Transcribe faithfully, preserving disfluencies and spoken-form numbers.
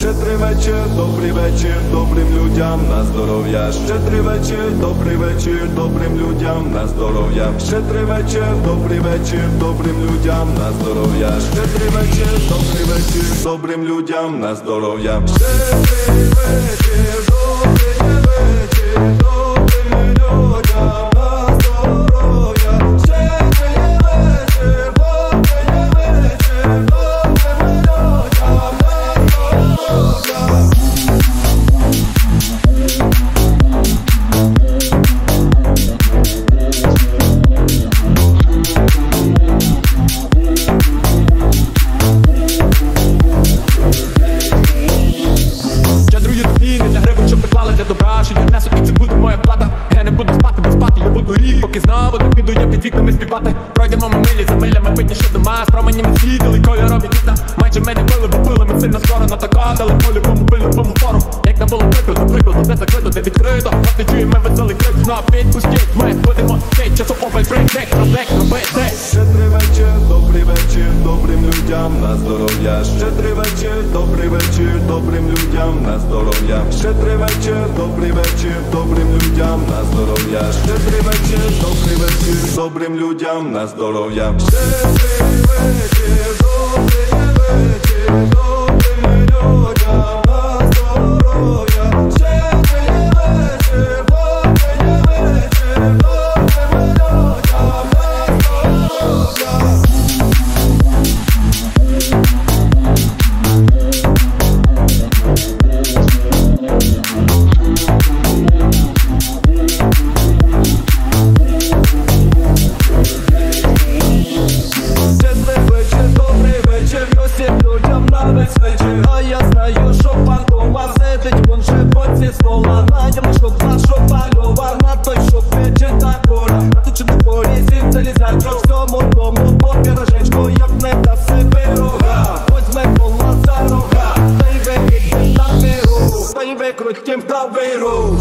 Щедрий вечір, добрий вечір, добрим людям на здоров'я. Щедрий вечір, добрий вечір, добрим людям на здоров'я. Щедрий вечір, добрий вечір, добрим людям на здоров'я. Щедрий вечір, добрий вечір, добрим людям на здоров'я. Щедрий вечір, добрий вечір, добрим людям на здоров'я. Щедрий вечір, добрий вечір, добрим людям на здоров'я. Щедрую тобі, не для гривень, щоб приклали для добра, що я несу, і це буде моя плата. Я не буду спати, бо спати я буду рік, поки знову не піду я під вікнами співати. Пройдемо ми милі за милями, видніше дома, з променями світили, кольорові вікна. Майже мене пили, бо пили ми сильно скоро, на така дали по-любому пилюбому фору. Як нам було прикладу, прикладу, де закрито, де відкрито. От не чуємо веселий крик, ну а підпустіть, ми будемо пить, часу опаль брейк, проблек, робити. Щедрий вечір, добрий вечір, добрим людям на здоров'я. Щедрий вечір, добрий вечір, добрим людям на здоров'я. Щедрий вечір, добрий вечір, добрим людям на здоров'я. Щедрий вечір, добрий вечір, добрим людям на здоров'я. Щедрий вечір, добрий вечір, добрим людям на здоров'я. Щедрий вечір, добрий вечір, добрим людям на здоров'я. А я знаю, що пан дома сидить, вон же боці стола. Надя, щоб наша пальова, на той, що пече та кора. На тут чи не порізів, це лізать, що всьому тому покережечко, як не дасть себе рога. Возьме кола за рога, та й викидь на виру, та й викрутім та виру.